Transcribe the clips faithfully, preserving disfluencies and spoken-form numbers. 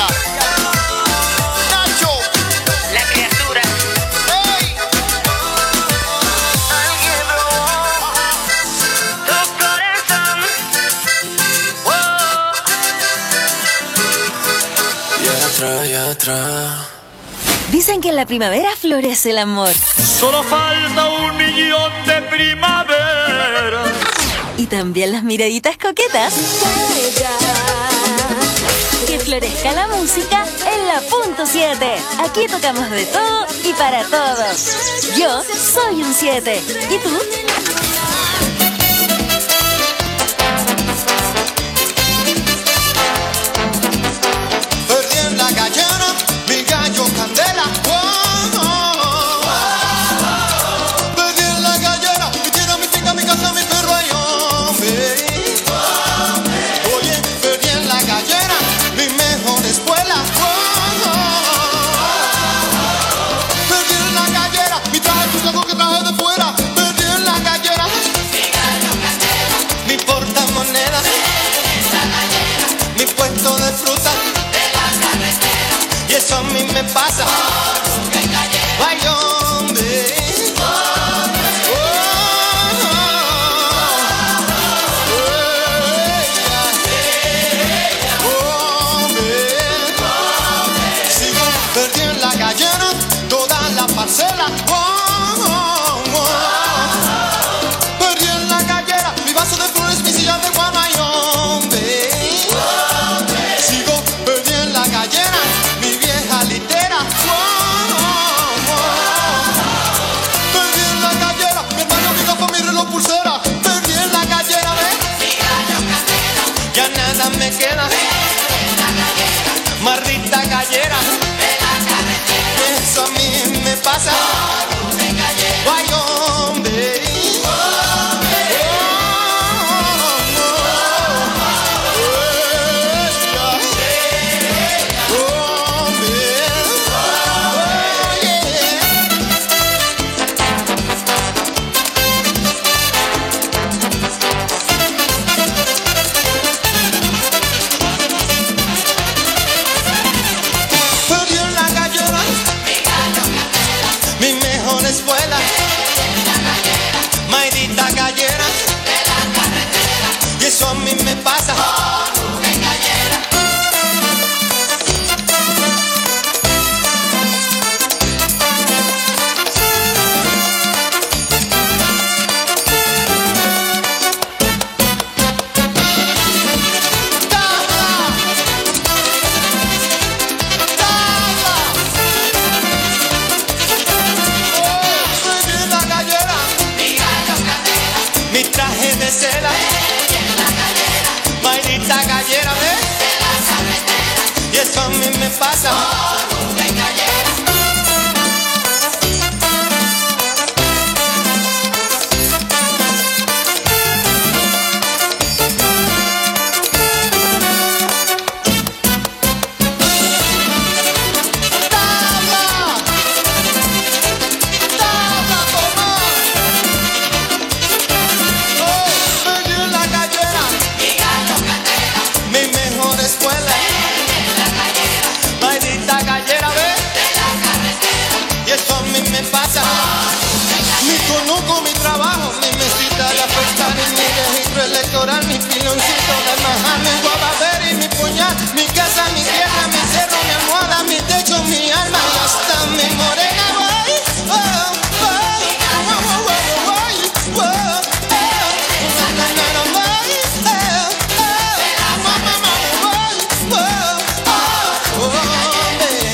Candela. Nacho, La criatura. hey. Alguien robó tu corazón. Wow. Y atrás, y atrás. Dicen que en la primavera florece el amor. Solo falta un millón de primavera. Y también las miraditas coquetas. Que florezca la música en la punto siete. Aquí tocamos de todo y para todos. Yo soy un siete. ¿Y tú? Perdí en la gallera mi gallo Candela. Oh, oh, oh. Perdí en la gallera mi tierra, mi finca, mi casa, mi perro y hombre. Oye, perdí en la gallera mi mejor escuela. Oh, oh, oh. Perdí en la gallera mi traje, mi saco que traje de fuera. Perdí en la gallera mi portamoneda, mi puesto de fruta. Y eso a mí me pasa. Ay, hombre. Oh, oh, oh, hombre. Sigo perdido en la gallera, toda la parcela. Oh, oh, oh. Perdí en la gallera mi vaso de flores, mi silla de guama. Ay, hombre. Sigo perdido en la gallera mi vieja litera. Oh, oh, oh. Perdí en la gallera mi hermano, mi capa, mi reloj, pulsera. Perdí en la gallera, ¿ves? Ya nada me queda. Maldita gallera. Eso a mí me pasa. Ay, hombre. Perdí en la gallera mi mejor escuela. Maldita gallera. Y eso a mí me pasa. Perdí en la gallera mi traje de seda. Maldita gallera, ¿ves? Y eso a mí me pasa. ¡Tabla! ¡Tabla, toma! Oh, perdí en la gallera mi mejor escuela. Maldita gallera, ¿ves? Y eso a mí me pasa. Ni conozco mi trabajo, mi mesita de afectar, mi registro electoral, mi piloncito de majar, mi guababera y mi puñal, mi casa, mi tierra, mi cerro, mi almohada, mi techo, mi alma y hasta mi morena. Voy, oh, oh, oh, oh, oh, oh, oh, oh. Na, na, na, voy, oh, oh, mamá, mamá, voy, oh, oh, oh, hombre.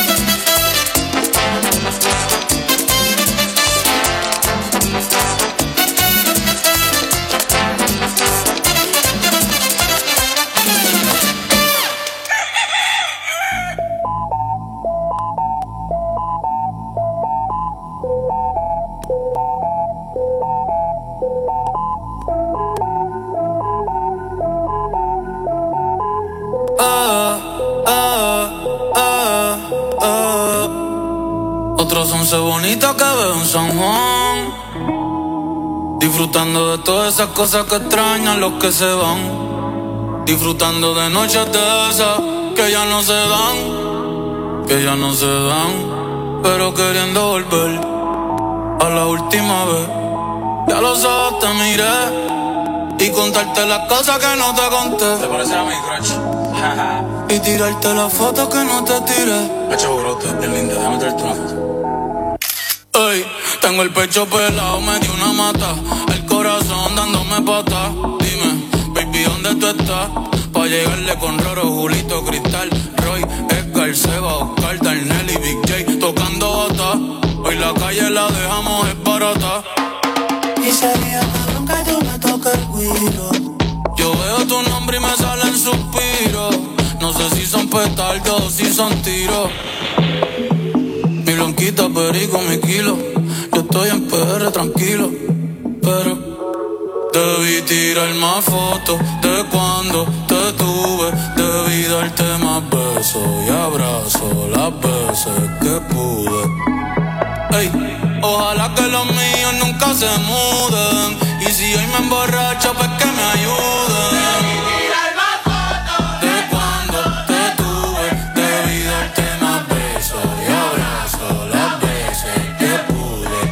Ah, ah, ah, ah. Otros once bonitas que veo en San Juan, disfrutando de todas esas cosas que extrañan los que se van, disfrutando de noches de esas que ya no se dan, que ya no se dan, pero queriendo volver a la última vez. Ya los ojos te miré y contarte las cosas que no te conté. Te parece a mi crush. Y tirarte las fotos que no te tiré. Pecho brote, bien linda, déjame traerte una foto. Ey, tengo el pecho pelado, me dio una mata. El corazón dándome patas. Dime, baby, ¿dónde tú estás? Pa' llegarle con Roro, Julito, Cristal, Roy, Edgar, Seba, Oscar, Darnell y Big J tocando bata. Hoy la calle la dejamos es barata. Y sería que nunca tú me toques el guiro. Yo veo tu nombre y me salen suspiros. No sé si son petardos o si son tiros. Mi blanquita, perico, mi kilo. Yo estoy en P R tranquilo, pero debí tirar más fotos de cuando te tuve. Debí darte más besos y abrazos las veces que pude. Ey, ojalá que los míos nunca se muden. Y si hoy me emborracho, pues que me ayuden. De cuando te tuve, debí darte más besos y abrazos las veces que pude.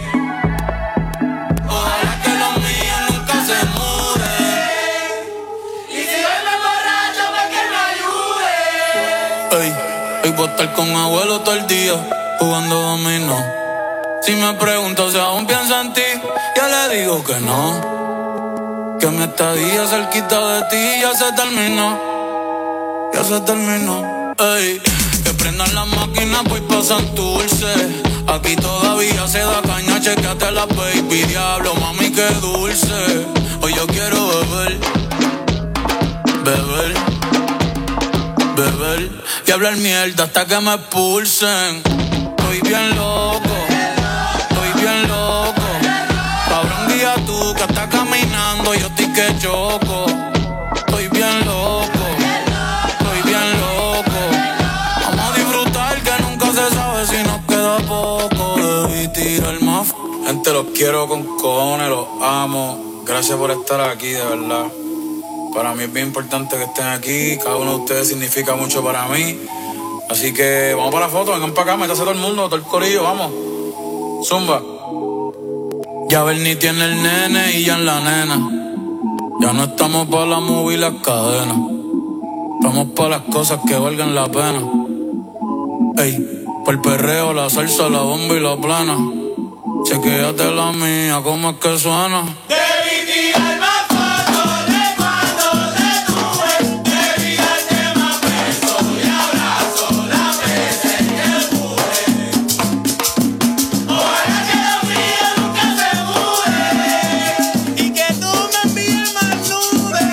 Ojalá que los míos nunca se muden. Y si hoy me emborracho, pues que me ayuden. Ey, hoy voy a estar con abuelo todo el día jugando dominó. Si me pregunto si aún pienso en ti, yo le digo que no. Que mi estadía cerquita de ti ya se terminó. Ya se terminó. Ey, que prendan las máquinas, voy pa' Santurce. Aquí todavía se da caña, chequeate la baby. Diablo, mami, qué dulce. Hoy yo quiero beber, beber, beber y hablar mierda hasta que me expulsen. Estoy bien loco, bien loco. Cabrón, guía tú que estás caminando, yo estoy que choco. Estoy bien loco, estoy bien loco. Vamos a disfrutar que nunca se sabe si nos queda poco. Debí tirar más. Gente, los quiero con cojones, los amo. Gracias por estar aquí, de verdad. Para mí es bien importante que estén aquí. Cada uno de ustedes significa mucho para mí. Así que vamos para la foto, vengan para acá, métase todo el mundo, todo el corillo, vamos. Zumba. Ya Bernie tiene el nene y ya en la nena. Ya no estamos pa' la movie y las cadenas. Estamos pa' las cosas que valgan la pena. Ey, por el perreo, la salsa, la bomba y la plana. Chequéate la mía, ¿cómo es que suena? Debí tirar más fotos de cuando te tuve. Debí darte más besos y abrazos las veces que pude. Ojalá que los míos nunca se muden y que tú me envíes más nubes.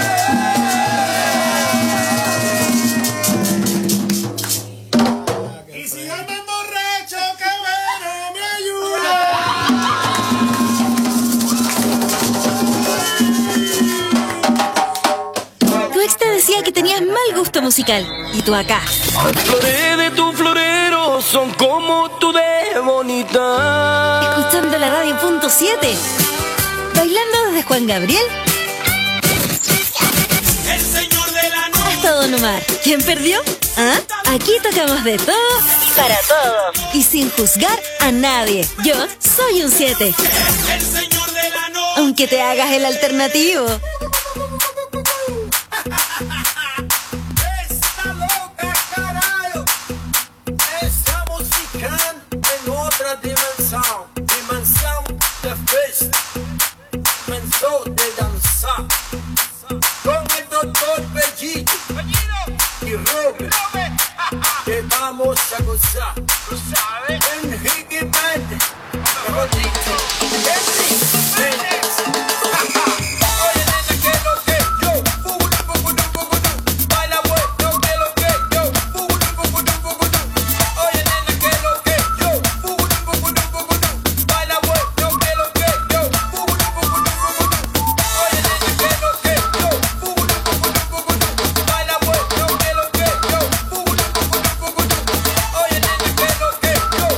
Y si yo me emborracho, que bueno me ayuda. Tu ex te decía que tenías mal gusto musical y tú acá, Las flores de tu florero son como tú de bonita. escuchando la radio punto siete, bailando desde Juan Gabriel El señor de la noche. hasta Don Omar. ¿Quién perdió? ¿Ah? Aquí tocamos de todo y para todos y sin juzgar a nadie. Yo soy un siete, El señor de la noche. aunque te hagas el alternativo. Está loca, carajo. Esa música en otra dimensión. Dimensión de fiesta. Dimensión de danzar. Con el doctor Bellito y Robert. Que vamos a gozar. ¿Tú sabes? En Hickey Band. Mejor dicho, Henry Phoenix. Oye, nena, que lo que yo. Fuguru, fuguru, fuguru. Baila bueno, que lo que yo. Fuguru, fuguru, fuguru. Oye, nena, que lo que yo. Fuguru, fuguru, fuguru. Baila bueno, que lo que yo. Fuguru, fuguru, fuguru. Oye, nena, que lo que yo. Fuguru, fuguru, fuguru. Baila bueno, que lo que yo. Fuguru, fuguru, fuguru. Oye, nena, que lo que yo.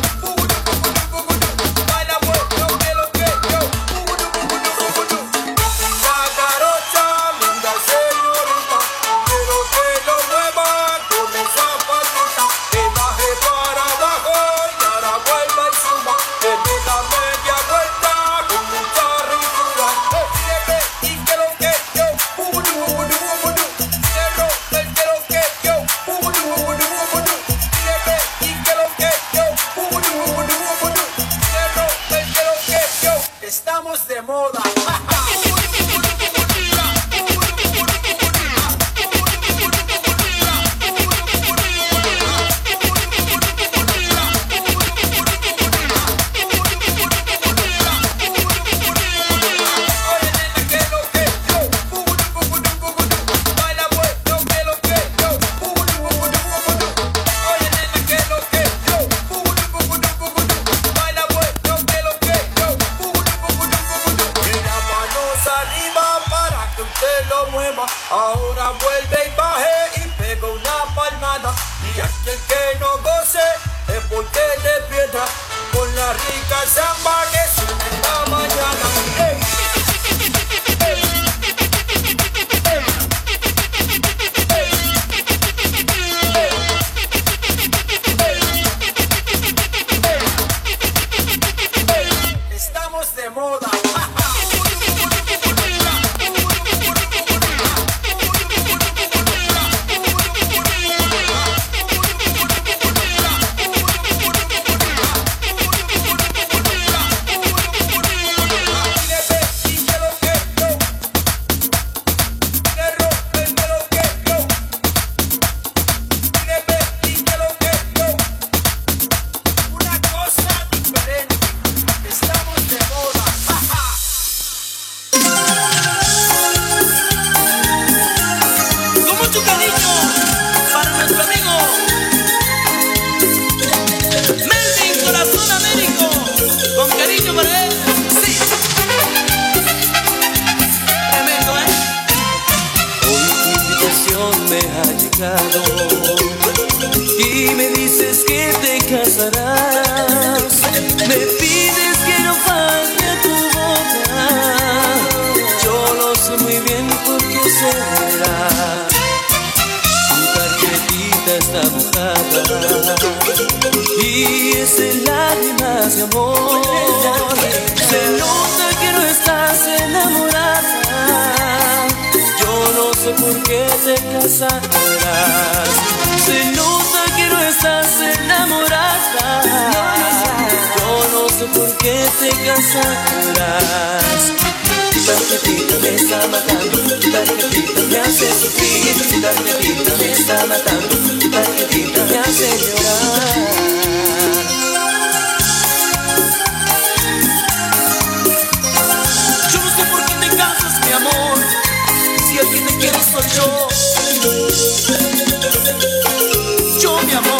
Ahora vuelve y baje y pega una palmada. Y aquel que no goce es porque despierta con la rica samba que suena en la mañana. ¡Ey! Estamos de moda. Y me dices que te casarás, me pides que no falte a tu boda. Yo lo sé muy bien por qué será. Tu tarjetita está mojada y es en lágrimas de amor. Se nota que no estás enamorada. Yo no sé por qué te casarás. Se nota que no estás enamorada. Yo no sé por qué te casarás. Tu tarjetita me está matando. Tu tarjetita me hace sufrir. Tu tarjetita me está matando. Tu tarjetita me hace llorar. Yo no sé por qué te casas, mi amor. Si el que te quiere soy yo. Yo, mi amor.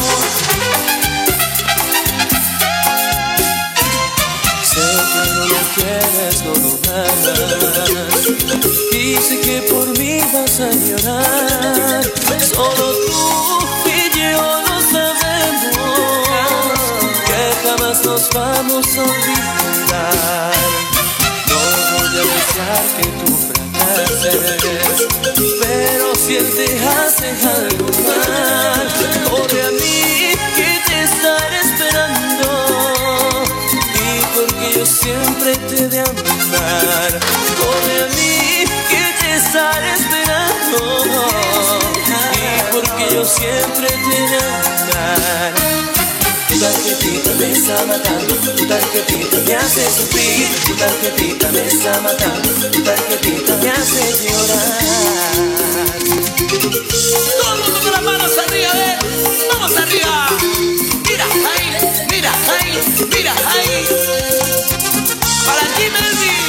Sé que no lo quieres, no lo amas. Y sé que por mí vas a llorar. Solo tú y yo lo sabemos, que jamás nos vamos a olvidar. No voy a desear que tú fracases, pero si él te hace algo mal, corre a mí que te estaré esperando. Y porque yo siempre te he de amar, corre a mí que te estaré esperando. Y porque yo siempre te he de amar. Tu tarjetita me está matando, tu tarjetita me hace sufrir, tu tarjetita me está matando, tu tarjetita me hace llorar. Todo el mundo con las manos arriba, a ver, vamos arriba. Mira ahí, mira ahí, mira ahí. Para ti, Melvin.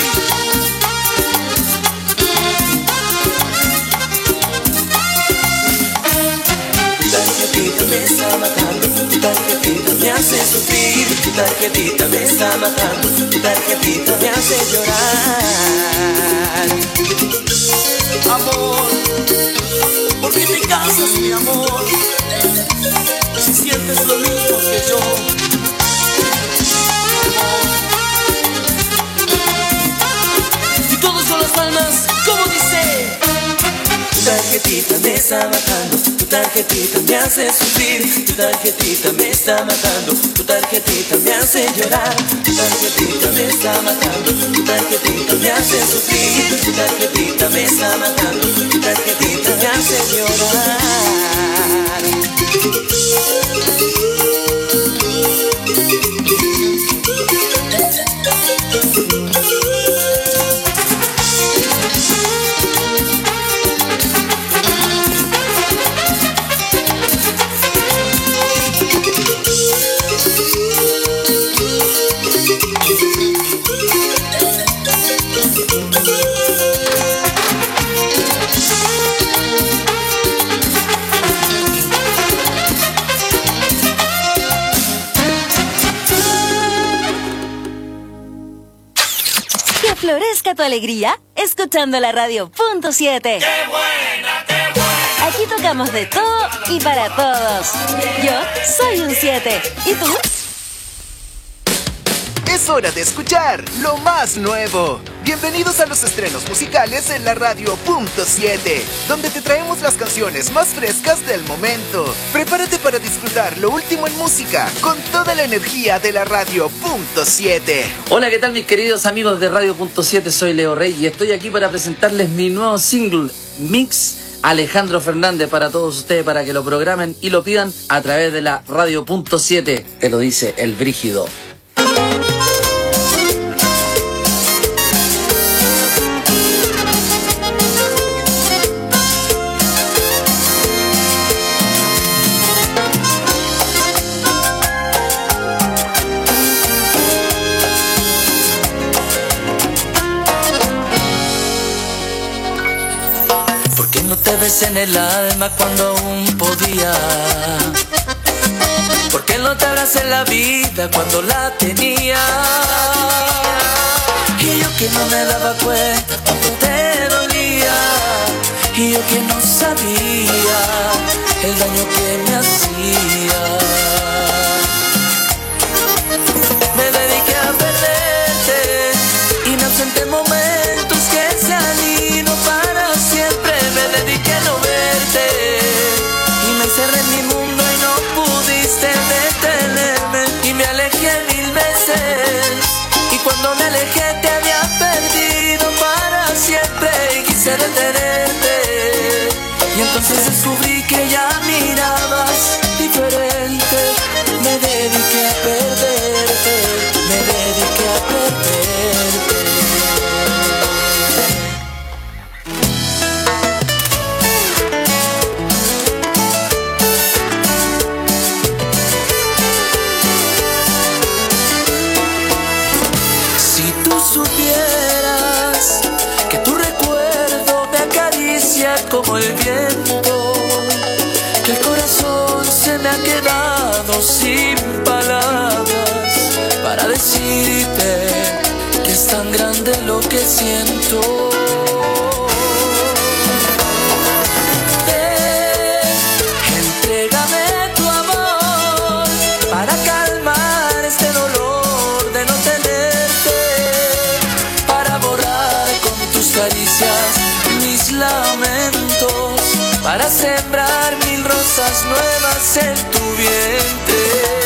Tu tarjetita me está matando, tu tarjetita me hace sufrir, tu tarjetita me está matando, tu tarjetita me hace llorar. Amor, ¿por qué te casas, mi amor? Si sientes lo mismo que yo. Y todos con las palmas, como dice. Tu tarjetita me está matando, tu tarjetita me hace sufrir, tu tarjetita me está matando, tu tarjetita me hace llorar, tu tarjetita me está matando, tu tarjetita me hace sufrir, tu tarjetita me está matando, tu tarjetita me hace llorar. Que florezca tu alegría escuchando la radio punto siete. ¡Qué buena, qué buena! tocamos de todo y para todos. Yo soy un siete. ¿Y tú? Es hora de escuchar lo más nuevo. Bienvenidos a los estrenos musicales en la Radio Punto siete, donde te traemos las canciones más frescas del momento. Prepárate para disfrutar lo último en música con toda la energía de la Radio Punto siete. Hola, ¿qué tal mis queridos amigos de Radio Punto siete? Soy Leo Rey y estoy aquí para presentarles mi nuevo single, Mix Alejandro Fernández, para todos ustedes, para que lo programen y lo pidan a través de la Radio Punto siete. Te lo dice el Brígido. Te ves en el alma cuando aún podía. ¿Por qué no te abracé en la vida cuando la tenía? Y yo que no me daba cuenta cuando te dolía. Y yo que no sabía el daño que me hacía. Me dediqué a perderte y me ausenté momentos que se han ido para siempre. Me dediqué a no verte y me encerré en mi mundo y no pudiste detenerme. Y me alejé mil veces y cuando me alejé te había perdido para siempre. Y quise detenerte y entonces descubrí que ya mirabas diferente. Me dediqué a perderte, me dediqué a perderte. Como el viento, que el corazón se me ha quedado sin palabras para decirte que es tan grande lo que siento. Ven, entrégame tu amor para calmar este dolor de no tenerte, para borrar con tus caricias mis lamentos, para sembrar mil rosas nuevas en tu vientre.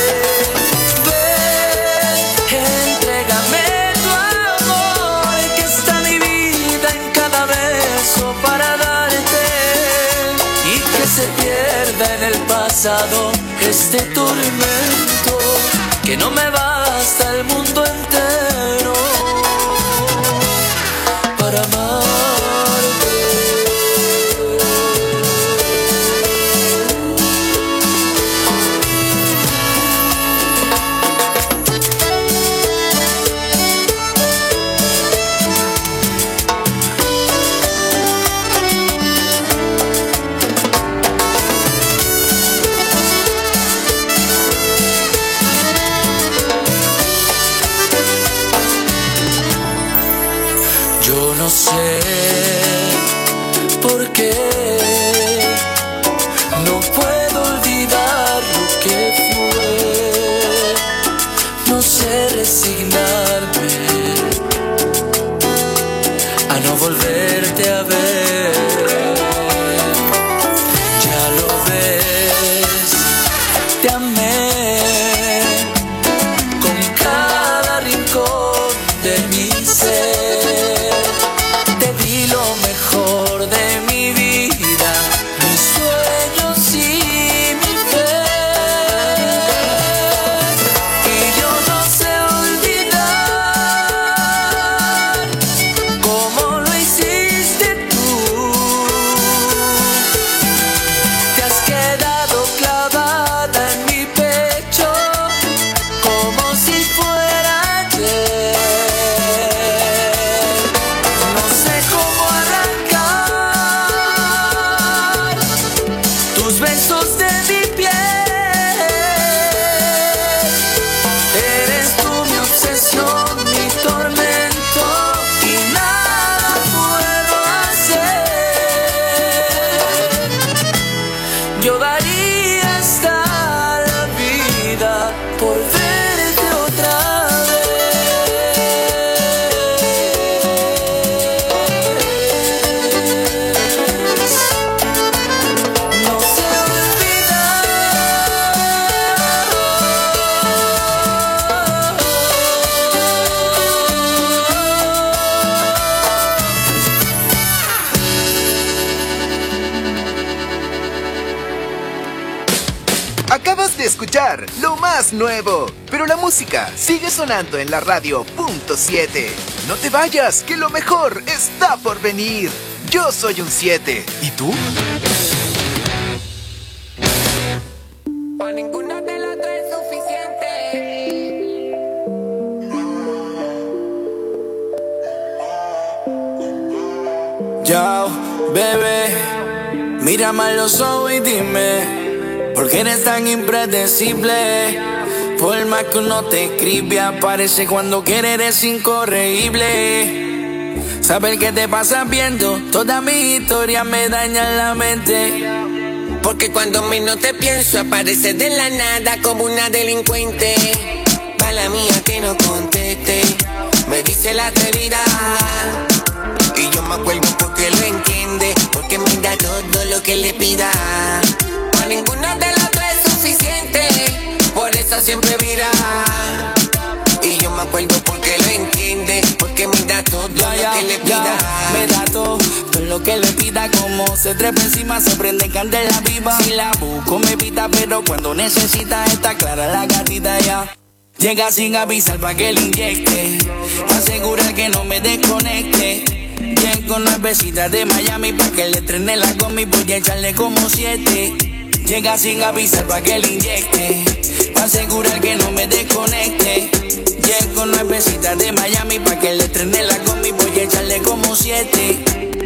Ven, entrégame tu amor, que está mi vida en cada beso para darte, y que se pierda en el pasado este tormento, que no me basta el mundo entero para amar. No sé por qué no puedo olvidar lo que fue. No sé resignarme a no volverte a ver. Ya lo ves, te amé con cada rincón de mi ser. Acabas de escuchar lo más nuevo, pero la música sigue sonando en la radio punto siete. No te vayas, que lo mejor está por venir. Yo soy un siete. ¿Y tú? Pa' ninguna de las tres es suficiente. Yo, bebé, mírame a los ojos y dime, ¿por qué eres tan impredecible? Por más que uno te escribe, aparece cuando quiere, eres incorregible. Saber qué te pasa viendo, toda mi historia me daña la mente. Porque cuando menos te pienso, apareces de la nada como una delincuente. Mala mía que no conteste, me dice la atrevida. Y yo me acuerdo porque lo entiende, porque me da todo lo que le pida. A ninguna de las dos es suficiente, por eso siempre vira. Y yo me acuerdo porque lo entiende, porque me da todo ya, lo ya, que le pida. Ya, me da todo, todo lo que le pida. Como se trepa encima, se prende candela viva. Si la busco me evita, pero cuando necesita está clara la gatita ya. Llega sin avisar pa' que le inyecte, asegura que no me desconecte. Llego nuevecita de Miami pa' que le trene la gomi, voy a echarle como siete. Llega sin avisar pa' que le inyecte, asegurar que no me desconecte. Llego nuevecita de Miami pa' que le trene la gomi, voy a echarle como siete.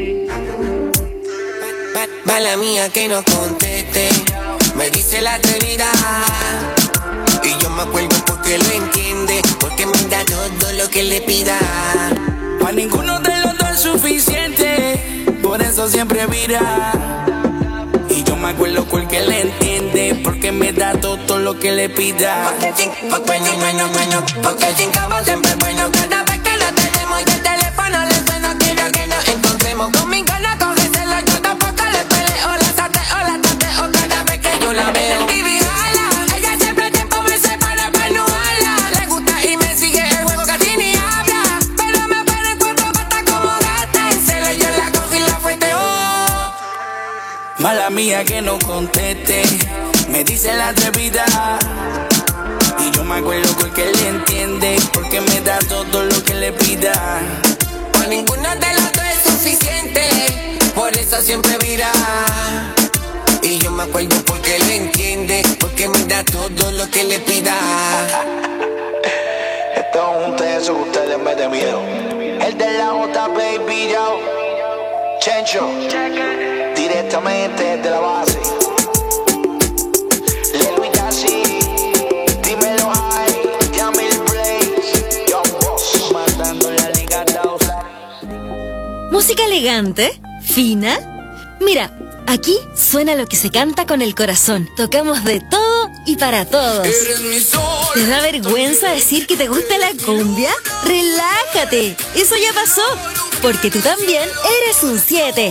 Mala mía que no conteste, me dice la atrevida. Y yo me acuerdo porque lo entiende, porque me da todo lo que le pida. Pa' ninguno de los dos es suficiente, por eso siempre vira. Y yo me acuerdo porque le entiende, porque me da todo lo que le pida. Porque sin, porque bueno, bueno, bueno, porque sin cabo siempre es bueno. Cada vez que lo tenemos y el teléfono le suena, quiero que nos encontremos. Conmigo no cógeselo, yo tampoco le peleo. La sateo, la tateo cada vez que yo la veo. Y vihala, ella siempre tiempo me separa para no hablar. Le gusta y me sigue el juego, casi ni habla. Pero me pone en cuatro patas como gata. En celo yo la cojo y la fueteo. Mala mía que no conteste, me dice la atrevida. Y yo me acuerdo porque le entiende, porque me da todo lo que le pida. Pa' ninguno de los dos es suficiente, por eso siempre vira. Y yo me acuerdo porque lo entiende, porque me da todo lo que le pida. Esto es un teso que usted le mete miedo. El de la J, baby, yo. Chencho, directamente de la base. Lelo y Yassi, dímelo high, Yamil Blaze, Young Boss, matando la liga dos. ¿Música elegante? ¿Fina? Mira, aquí suena lo que se canta con el corazón. Tocamos de todo y para todos. ¿Te da vergüenza decir que te gusta la cumbia? ¡Relájate! Eso ya pasó, porque tú también eres un siete.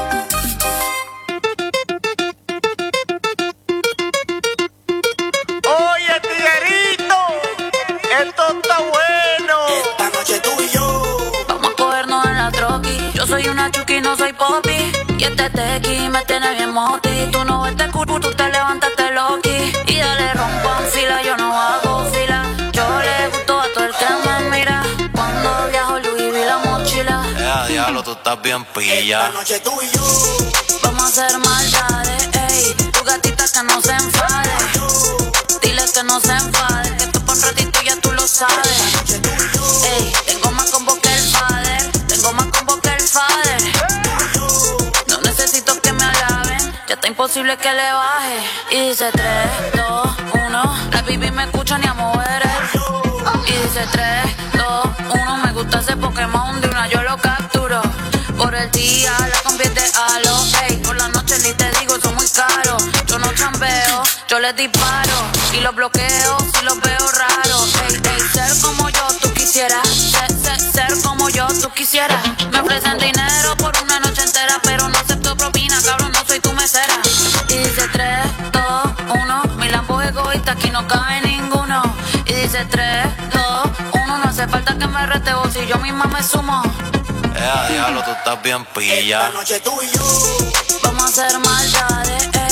Oye, tiguerito, esto está bueno. Esta noche tú y yo vamos a cogernos en la troqui. Yo soy una chuki, no soy popi. Y este tequi me tiene bien moti. Tú no ves este culo, tú te levantaste loqui. Y dale rompan fila, yo no hago fila. Yo le gusto a todo el que me mira. Cuando viajo Louis vi la mochila. Eh, diablo, tú estás bien pilla. esta noche tú y yo Vamos a hacer maldades, ey. Tu gatita que no se enfade. Dile que no se enfade, que tú por un ratito ya tú lo sabes. Ey, tengo más combo que el father. Tengo más combo que el father. No necesito que me alaben, ya está imposible que le baje. Y dice tres, dos, uno. La baby me escucha ni a mover. Y dice tres, dos, uno. Me gusta ese Pokémon de una, yo lo capturo. Por el día la convierte a lo, ey. Por la noche ni te digo, son muy caros. Yo no chambeo, yo les disparo. Y los bloqueo si los veo raros. Ey, ey, ser como yo tú quisieras. Ser, ser, ser como yo tú quisieras. Me ofrecen dinero por una noche entera, pero no acepto propina, cabrón, no soy tu mesera. Y dice tres, dos, uno. Mi Lambo es egoísta, aquí no cabe ninguno. Y dice tres, dos, uno. No hace falta que me reteo si yo misma me sumo. Eh, diablo, tú estás bien pilla. esta noche tú y yo Vamos a hacer maldades, ey.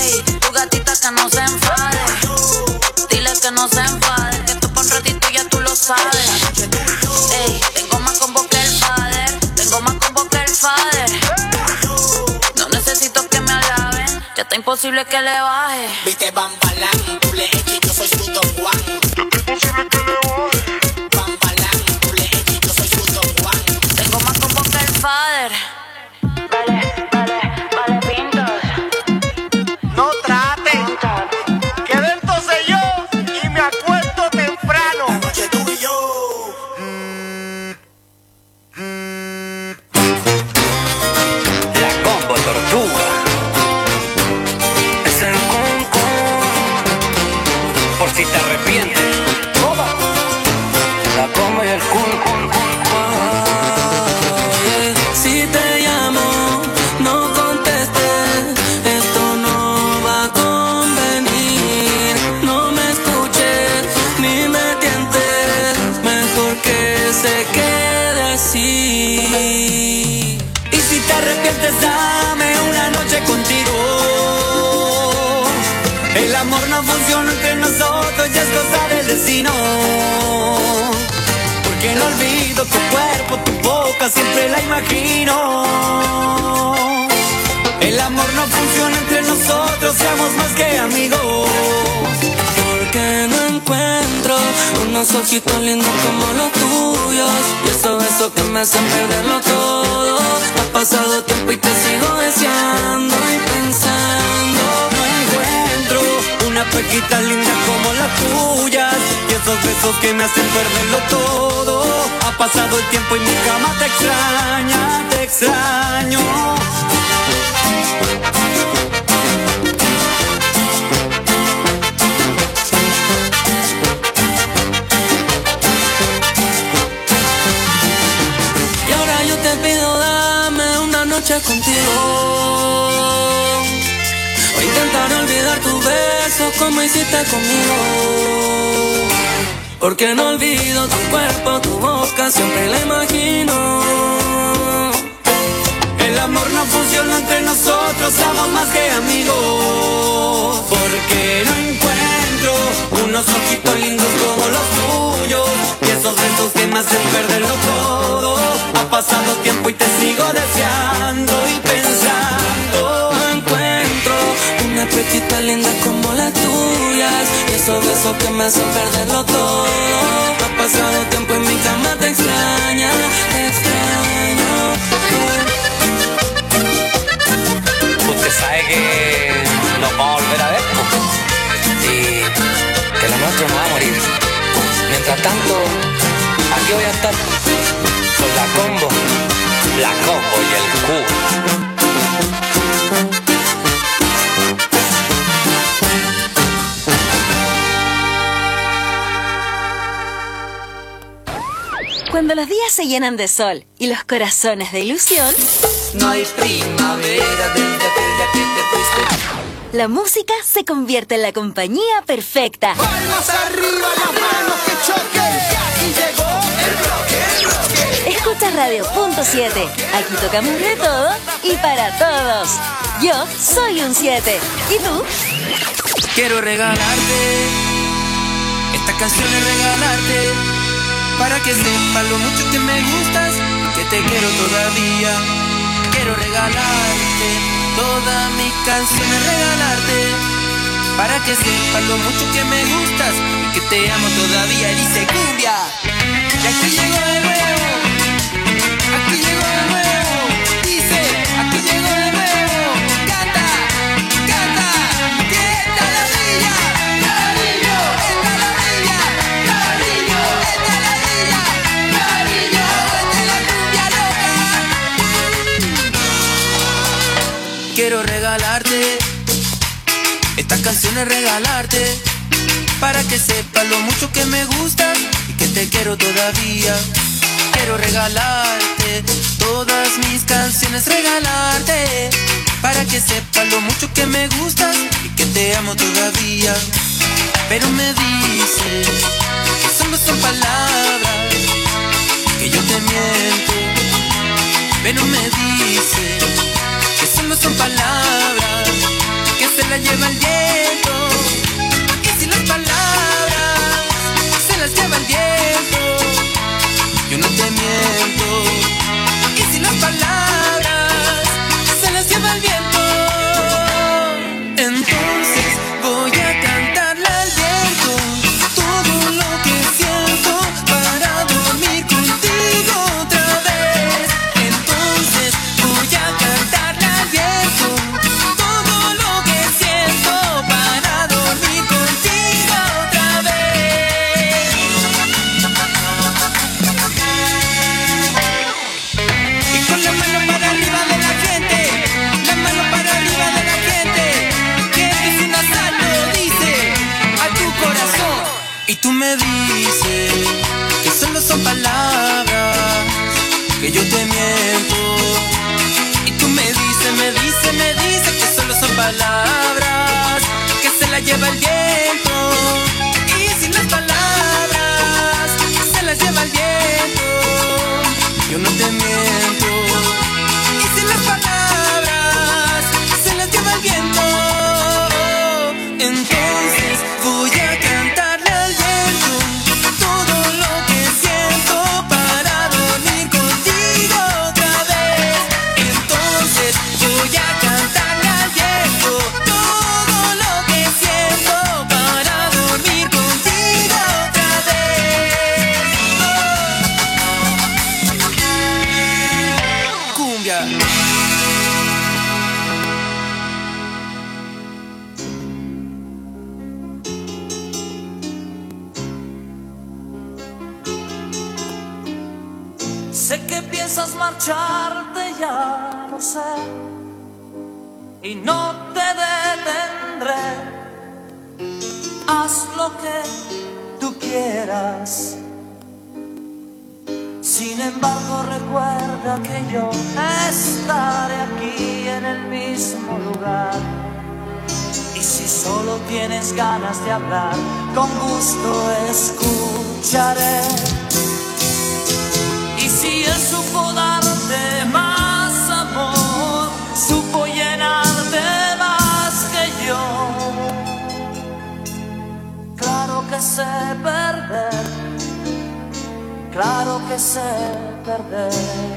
ey, tu gatita que no se enfade. Dile que no se enfade, que tú por un ratito ya tú lo sabes. Ey, tengo más combo que el father, tengo más combo que el father. No necesito que me alaben, ya está imposible que le baje. Viste Bambalán, tú le eches, yo soy su Don Juan. Ya está imposible que le baje. Bambalán, tú le eches, yo soy su Don Juan. Tengo más combo que el father. Vale, vale, vale, pintos. No traten, que dentro soy yo y me acuesto temprano. La noche tú y yo. La combo tortuga. Es el conco. Por si te arrepientes. La combo y el conco. Si te llamo, no contestes, esto no va a convenir. No me escuches ni me tientes, mejor que se quede así. Y si te arrepientes, dame una noche contigo. El amor no funciona entre nosotros, ya es cosa del destino. Porque no olvido tu cuerpo, tu boca, siempre la imagino. El amor no funciona entre nosotros, seamos más que amigos. Porque no encuentro unos ojitos lindos como los tuyos, y esos besos que me hacen perderlo todo. Ha pasado tiempo y te sigo deseando y pensando. No encuentro una pequita linda como las tuyas, y esos besos que me hacen perderlo todo. Ha pasado el tiempo y mi cama te extraña, te extraño. Y ahora yo te pido, dame una noche contigo. O intentar olvidar tus besos como hiciste conmigo. Porque no olvido tu cuerpo, tu boca, siempre la imagino. El amor no funciona entre nosotros, somos más que amigos. Porque no encuentro unos ojitos lindos como los tuyos, y esos besos que me hacen perderlo todo. Ha pasado tiempo y te sigo deseando y pensando. No encuentro una petita linda como las tuyas, y esos besos que me hacen perderlo todo. Ha pasado tiempo y mi cama te extraña, te extraño. Usted sabe que nos vamos a volver a ver, ¿no? Y que lo nuestro no va a morir. Mientras tanto, aquí voy a estar con la combo, la combo y el Q. Cuando los días se llenan de sol y los corazones de ilusión, No hay primavera desde aquella que te fuiste. la música se convierte en la compañía perfecta. Palmas arriba, las manos que choquen. Y llegó el bloque, el bloque. Escucha Radio Punto siete. Aquí tocamos de todo y para todos. Yo soy un siete. ¿Y tú? Quiero regalarte, esta canción es regalarte, para que sepas lo mucho que me gustas y que te quiero todavía. Quiero regalarte todas mis canciones, regalarte, para que sepas lo mucho que me gustas y que te amo todavía. Y dice cumbia, y aquí llego de nuevo, aquí llego de nuevo, dice, aquí llego de nuevo, canta, canta, que esta la villa, cariño, esta la villa, cariño, esta la villa, cariño, esta es la cumbia loca. Quiero regalarte, esta canción es regalarte, para que sepas lo mucho que me gustas y que te quiero todavía. Quiero regalarte todas mis canciones, regalarte, para que sepas lo mucho que me gustas y que te amo todavía. Pero me dices que solo son palabras, que yo te miento. Pero me dices que solo son palabras, que se la lleva el viento. Y si las palabras se las lleva el viento, yo no te miento. Y si las palabras se las lleva el viento, entonces voy a cantarle al viento todo lo que siento para dormir contigo otra vez. Entonces voy a cantarle al viento todo lo que siento para dormir contigo otra vez. Y con la mano para arriba de la gente, la mano para arriba de la gente, que esto es un asalto, dice, a tu corazón. Y tú me dices que solo son palabras, que yo te miento. Y tú me dices, me dices, me dices que solo son palabras, que se la lleva el viento. Y si las palabras se las lleva el viento, yo no te miento. Y si las palabras se las lleva el viento, entonces voy a cantarle al viento todo lo que siento para dormir contigo otra vez. Entonces voy a cantarle al viento todo lo que siento para dormir contigo otra vez. Cumbia. Sé que piensas marcharte, ya lo sé, y no te detendré. Haz lo que tú quieras. Sin embargo, recuerda que yo estaré aquí en el mismo lugar. Y si solo tienes ganas de hablar, con gusto escucharé. Y si él supo darte más amor, supo llenarte más que yo. Claro que sé perder, claro que sé perder.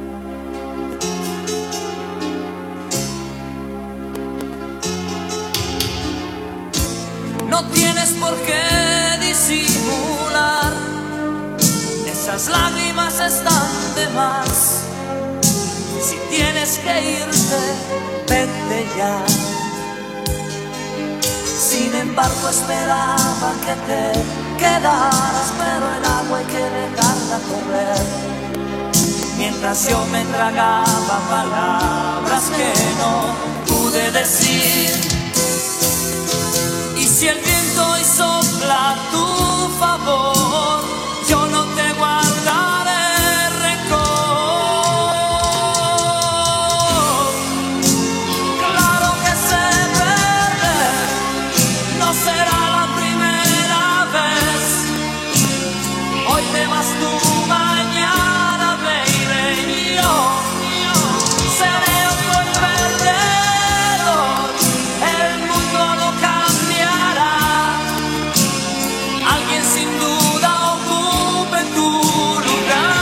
No tienes por qué disimular, esas lágrimas están de más. Si tienes que irte, vete ya. Sin embargo, esperaba que te quedaras, pero el agua hay que dejarla correr. Mientras yo me tragaba palabras que no pude decir. Y si el viento hoy sopla a tu favor, yo no te guardaré rencor. Claro que sé perder, no será la primera vez. Hoy te vas tú, mañana baby, y yo seré otro el perdedor. El mundo no cambiará, alguien sin duda ocupe tu lugar.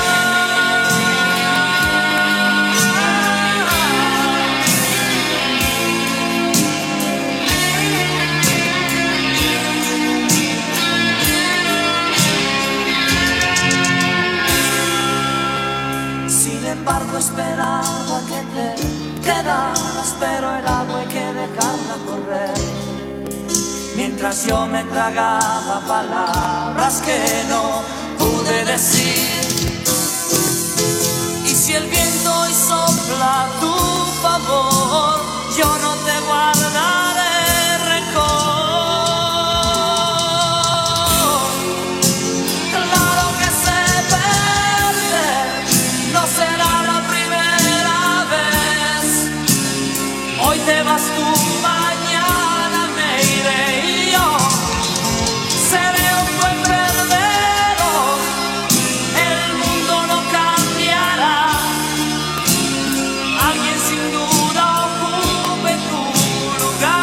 Sin embargo, esperaba que te quedaras, pero el agua hay que dejarla correr. Mientras yo me tragaba palabras que no pude decir. Y si el viento hoy sopla a tu favor, yo no te guardaré rencor. Claro que sé perder, no será la primera vez. Hoy te vas tú, mañana me iré, y yo seré un buen perdedor. El mundo no cambiará, alguien sin duda ocupe tu lugar.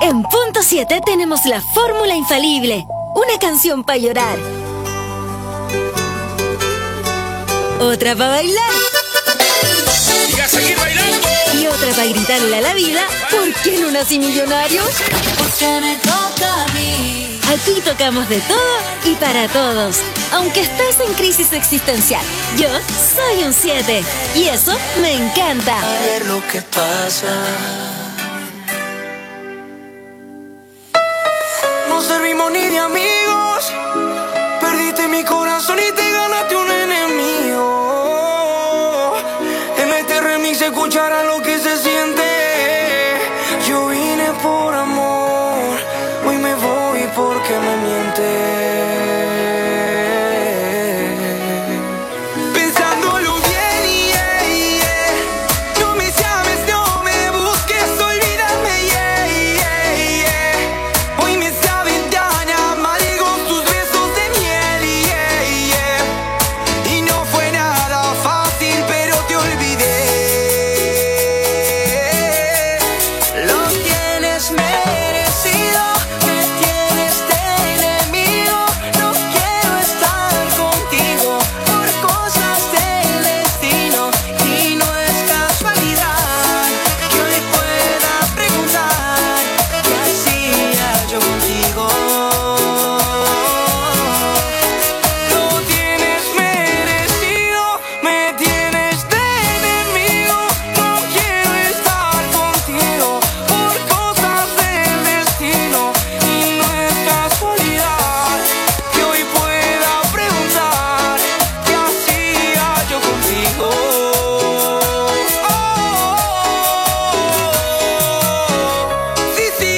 En Punto siete tenemos la fórmula infalible. Una canción para llorar. Otra para bailar. Y a seguir bailando. Y otra para gritarle a la vida, ¿por qué no nací millonario? Porque me toca a mí. Aquí tocamos de todo y para todos. Aunque estés en crisis existencial, yo soy un siete. Y eso me encanta. A ver lo que pasa. No servimos ni de amigos. Perdiste mi corazón y te ganaste un enemigo. En este remix escucharás lo que se siente. Yo vine por amor, hoy me voy porque me mientes. Pensándolo bien, yeah, yeah. No me llames, no me busques, olvídame, yeah, yeah, yeah. Hoy me saben tan amargos tus besos de miel, yeah, yeah. Y no fue nada fácil, pero te olvidé. Lo tienes merecido, me tienes de enemigo. No quiero estar contigo por cosas del destino. Y no es casualidad que hoy pueda preguntar qué hacía yo contigo. Lo tienes merecido, me tienes de enemigo. No quiero estar contigo por cosas del destino. Y no es casualidad que hoy pueda preguntar qué hacía yo contigo. Sí, sí.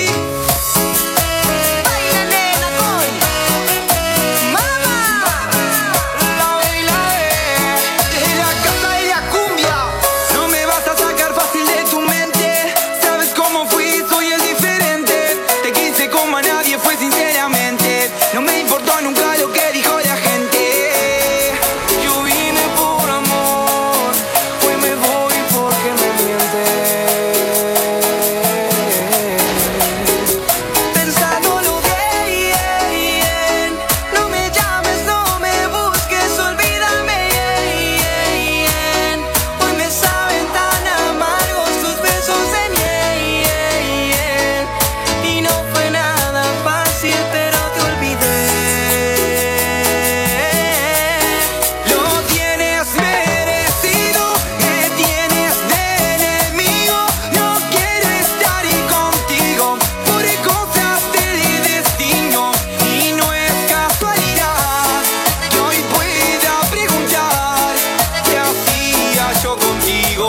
Baila, nena, con mamá. La baila de la casa de la cumbia. No me vas a sacar fácil de tu mente. Sabes cómo fui, soy el diferente. Te quise como a nadie, fue sinceramente. No me importó nunca lo que dijo la gente. Yo vine por amor, hoy me voy porque me mientes. Pensándolo bien, bien. No me llames, no me busques, olvídame, bien. Hoy me saben tan amargos tus besos de miel. Y no fue nada fácil, pero te olvidé. Lo tienes merecido, me tienes de enemigo. No quiero estar contigo por cosas del destino. Y no es casualidad que hoy pueda preguntar qué hacía yo contigo.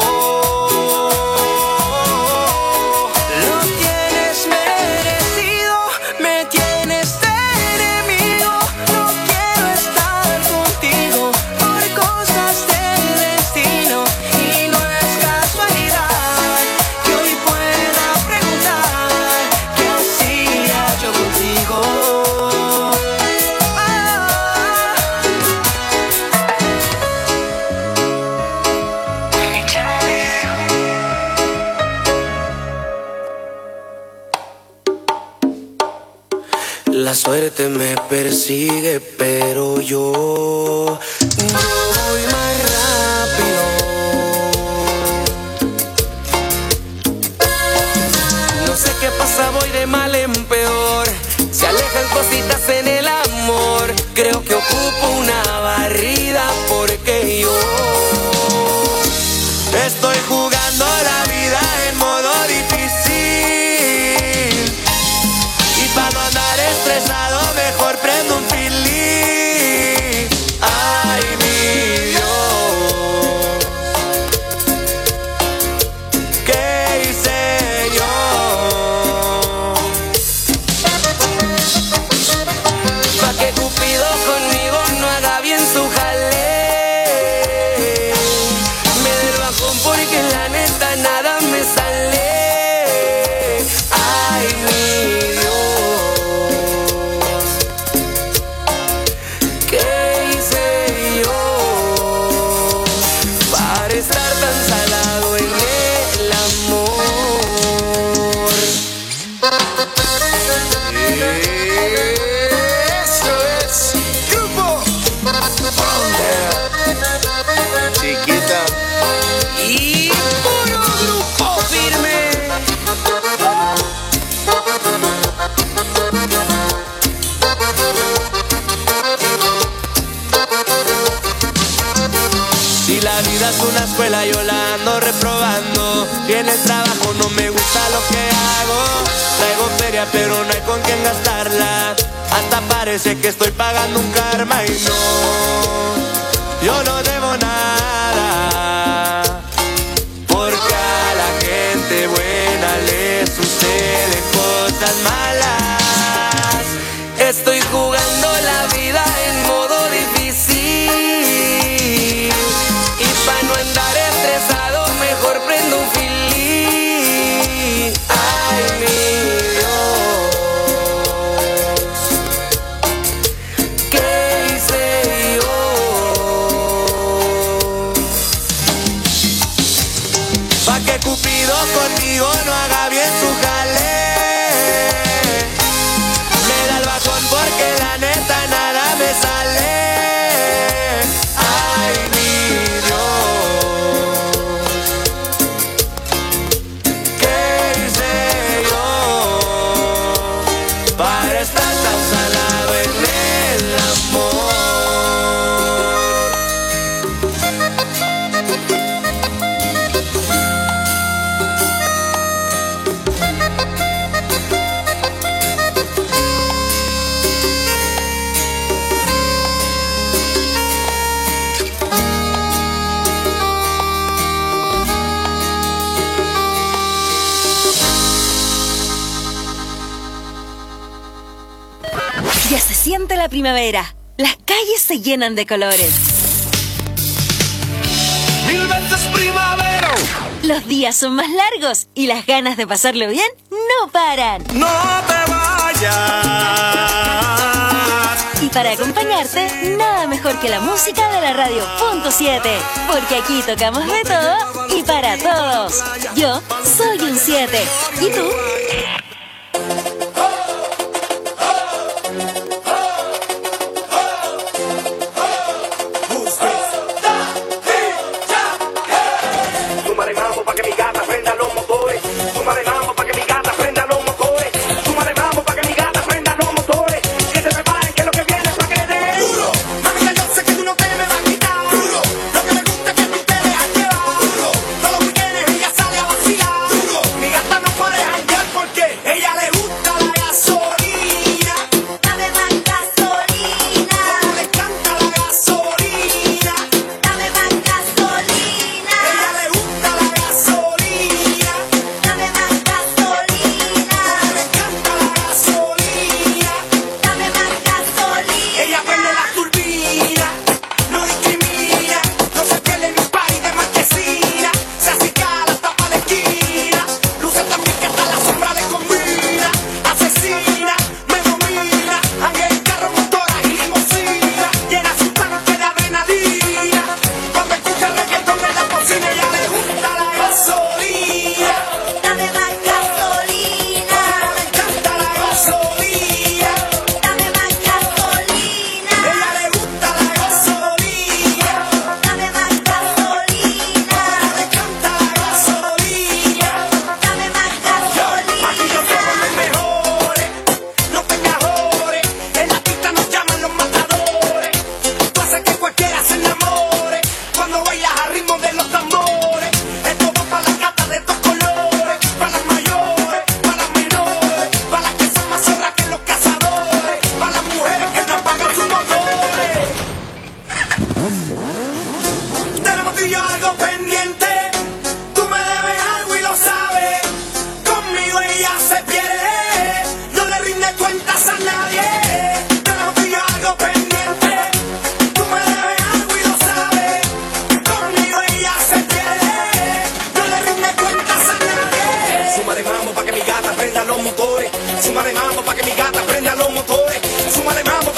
Lo tienes merecido, me tienes de enemigo. No quiero estar contigo por cosas del destino. Y no es casualidad que hoy pueda preguntar qué hacía yo contigo. La suerte me persigue, pero yo, yo voy más rápido. No sé qué pasa, voy de mal en peor. Se alejan cositas en el amor. Creo que ocupo una barrida porque yo estoy jugando la vida en modo difícil. Y para no andar estresado, mejor prendo un pilín. Ay, mi vida es una escuela, yo la ando reprobando. Y en el trabajo no me gusta lo que hago. Traigo feria pero no hay con quién gastarla. Hasta parece que estoy pagando un karma y no, yo no debo nada. Porque a la gente buena le suceden cosas malas. Estoy jugando la vida en modo difícil. Y para no andar estresado mejor prendo un fili. Ay, mi Dios, ¿qué hice yo? Pa' que Cupido conmigo no haga bien su jale. Me da el bajón porque la neta nada me sale. Ay, mi Dios, ¿qué hice yo para estar tan salado en el amor? Ya se siente la primavera. Las calles se llenan de colores. Mil veces primavera. Los días son más largos y las ganas de pasarlo bien no paran. No te vayas. Y para acompañarte, nada mejor que la música de la radio punto siete. Porque aquí tocamos de todo y para todos. Yo soy un siete. ¿Y tú?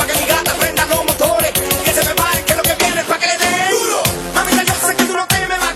Mami, yo sé que tú no te me vas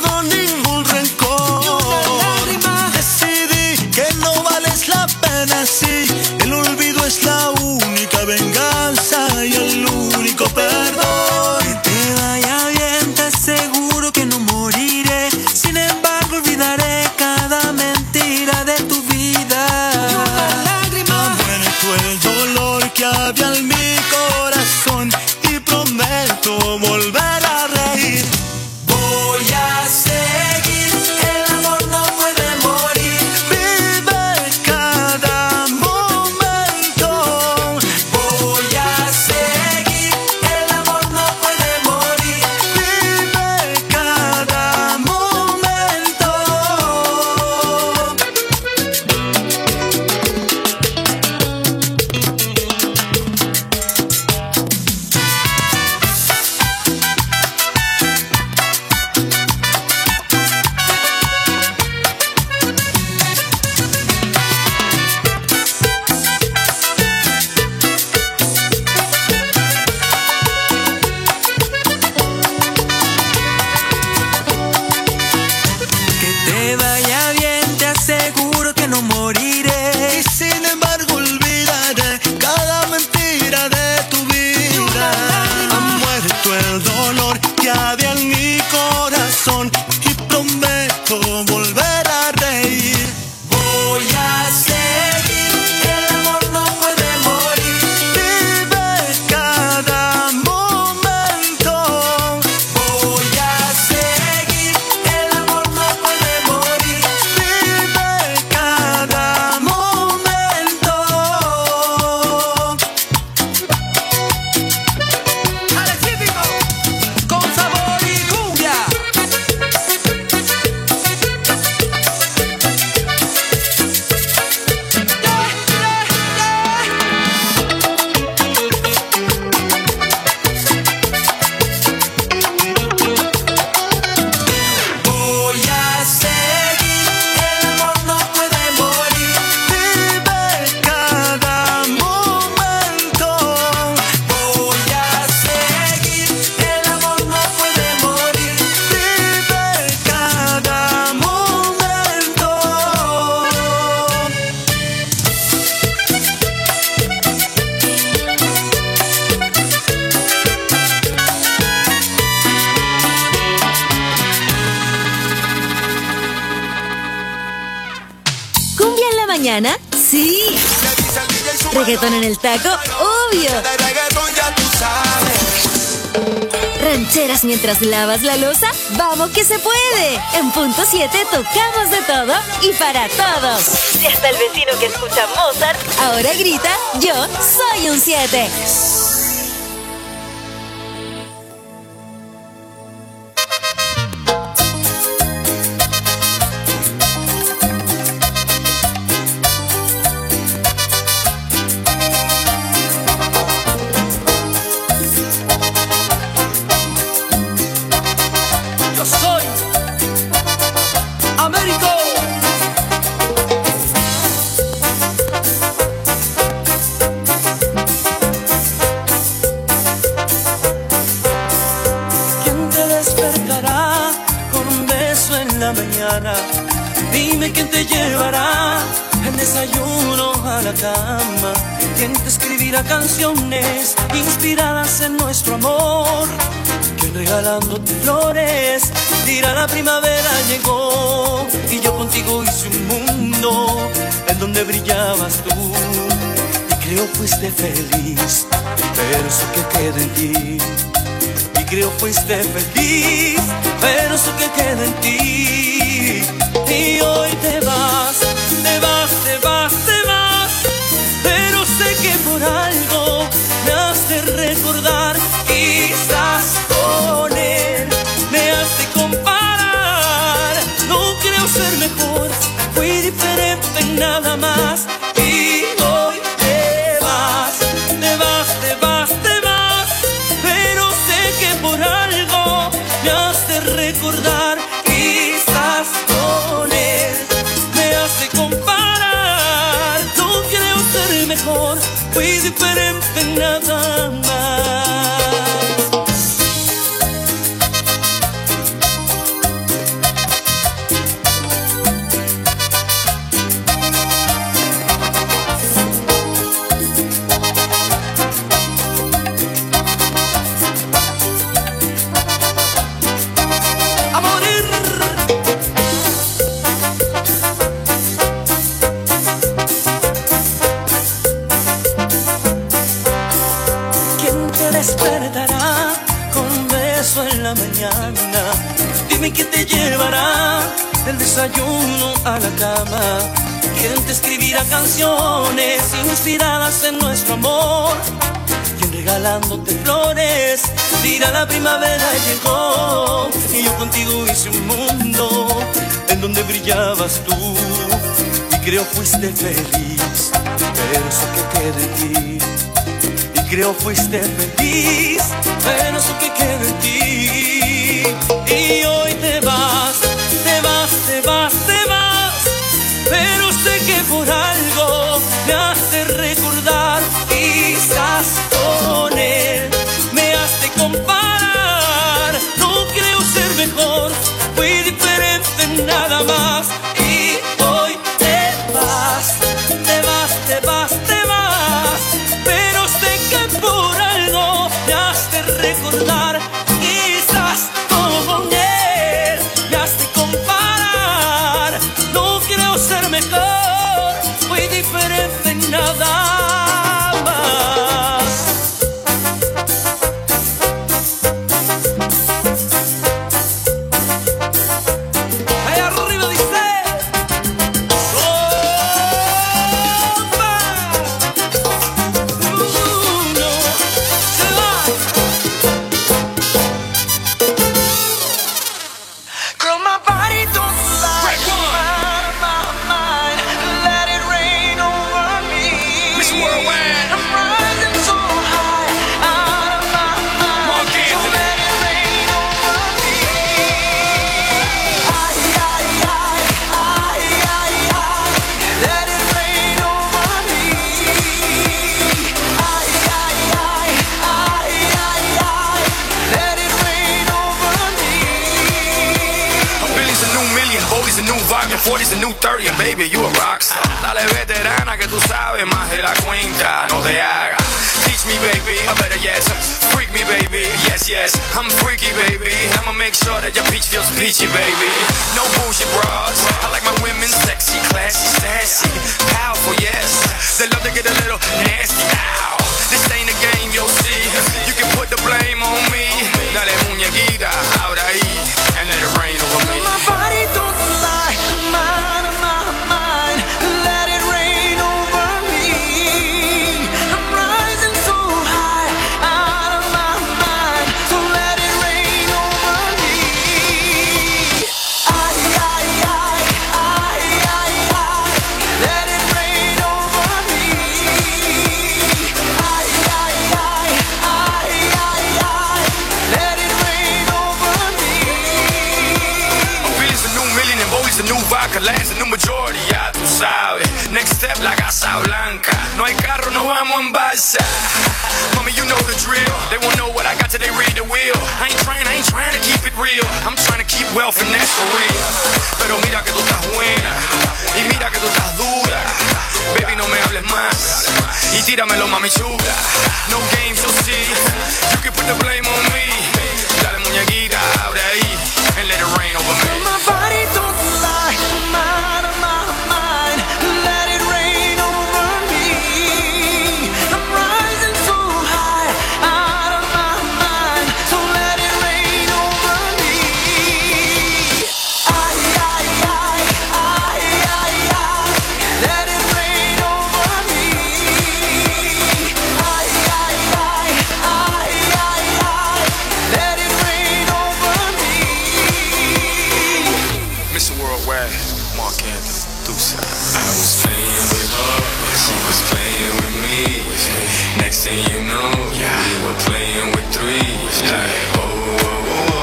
guardo ningún rencor. Ni una lágrima. Decidí que no vales la pena así. El olvido es la única venganza y el único perdón. Que te vaya bien, te aseguro que no moriré. Sin embargo, olvidaré cada mentira de tu vida. Ni una lágrima. Ha muerto el dolor que había en mi corazón y prometo volver a reír. Voy a seguir, el amor no puede morir. Vive cada momento. Voy a seguir, el amor no puede morir. Vive cada momento. Que te vaya bien, te aseguro que no moriré. Y sin embargo olvidaré cada mentira de tu vida. Ha muerto el dolor que había en mi corazón y prometo volver a reír. Voy a seguir, el amor no puede morir. Vive cada momento. Voy a seguir, el amor no puede morir. Vive cada momento. Alexítico, con sabor y cumbia. Voy a seguir, el amor no puede morir. Vive cada momento. Voy a seguir, el amor no puede morir. Vive cada momento. ¿Cumbia en la mañana? Sí. ¿Reggaetón en el taco? Obvio. ¿Rancheras mientras lavas la loza? ¡Vamos que se puede! En Punto siete tocamos de todo y para todos. Si hasta el vecino que escucha Mozart ahora grita, yo soy un siete. Yo soy Américo. ¿Quién te despertará con un beso en la mañana? Dime quién te llevará el desayuno a la cama. ¿Quién te escribirá canciones inspiradas en nuestro amor? ¿Quién regalándote flores dirá la primavera llegó? Y yo contigo hice un mundo en donde brillabas tú. Y creo fuiste feliz, pero eso que queda en ti. Y creo fuiste feliz, pero eso que queda en ti. Y hoy te vas, te vas, te vas, te vas. Pero sé que por algo me hace recordar. Quizás con él me hace comparar. No creo ser mejor, fui diferente en nada más. Y hoy te vas, te vas, te vas, te vas. Pero sé que por algo me hace recordar. Quizás con él me hace comparar. No creo ser mejor, fui diferente en nada más. que te llevará del desayuno a la cama, quien te escribirá canciones inspiradas en nuestro amor, quien regalándote flores dirá la primavera llegó. Y yo contigo hice un mundo en donde brillabas tú, y creo fuiste feliz, pero eso que quede en ti. Y creo fuiste feliz, pero eso que quede en ti. Y hoy te vas, te vas, te vas, te vas, pero sé que por algo me hace recordar. Quizás con él me hace comparar. No creo ser mejor, fui diferente nada más. Y hoy te vas, te vas, te vas, te vas, pero sé que por algo me hace recordar. Quizás con él me hace comparar. No creo ser mejor, fui diferente nada más. Ahí arriba dice ¡Opa! Uno, se va. Girl, my body don't lie. My, my mind, let it rain over me. Miss Worldwide. I'm rising so high out of my mind. So let it rain over me. Ay, ay, ay, ay, ay, ay. Let it rain over me. Ay, ay, ay, ay, ay, ay. Let it rain over me. Billy's a new million, Bodie's a new volume, forty's a new thirty, and baby, you a rockstar. Dale veterana que tú sabes más de la cuenta, no te hagas. Teach me, baby, or better yet, freak me, baby. Yes, yes, I'm freaky, baby. I'ma make sure that your peach feels peachy, baby. No bullshit bras. I like my women sexy, classy, sassy, powerful, yes. They love to get a little nasty. Ow, this ain't a game, you'll see. You can put the blame on me. Dale muñequita, ahora ahí, and let it rain over me. My body don't lie, mind, my mind, let it rain over me. I'm rising so high out of my mind, so let it rain over me. Ay, ay, ay, ay, ay, ay, let it rain over me. Ay, ay, ay, ay, ay, ay, let it rain over me. Billy's a new million and Bodie's a new vodka, Lance a new majority, ya tú sabes. Next step, la Casa Blanca. No hay carro, no vamos en balsa. Mommy, you know the drill. They won't know what I got till they read the wheel. I ain't trying, I ain't trying to keep it real. I'm trying to keep wealth and that's for real. Pero mira que tú estás buena y mira que tú estás dura. Baby, no me hables más y tíramelo, mami chula. No games, you'll see. You can put the blame on me. Dale muñequita, ahora ahí, and let it rain over me. My body don't lie, mind, my mind, let it rain over me. I'm rising so high out of my mind, so let it rain over me. Ay, ay, ay, ay, ay, ay, let it rain over me. Ay, ay, ay, ay, ay, ay, let it rain over me. Mister Worldwide, Mark Anthony, Deuce. I was playing with her, she was playing with me. Next thing you know, we were playing with threes. Like, oh, oh, oh,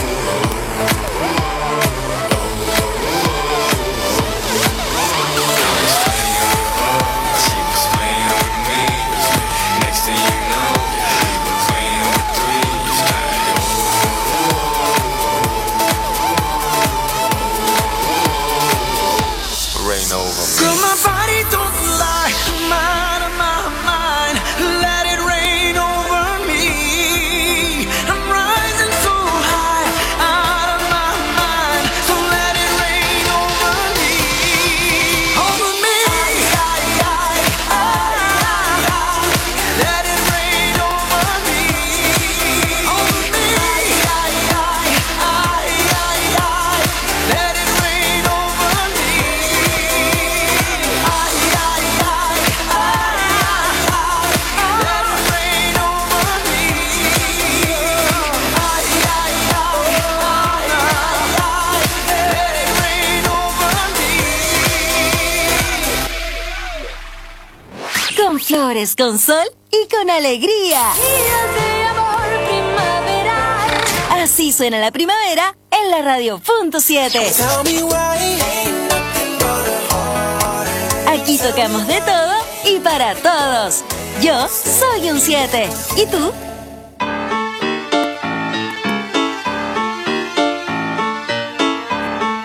I was playing with her, she was playing with me. Next thing you know, we were playing with threes. Like, rain over me. Girl, my body don't lie, mind, my mind, let it rain over me. I'm right. mejores con sol y con alegría. Así suena la primavera en la radio punto siete. Aquí tocamos de todo y para todos. Yo soy un siete. ¿Y tú?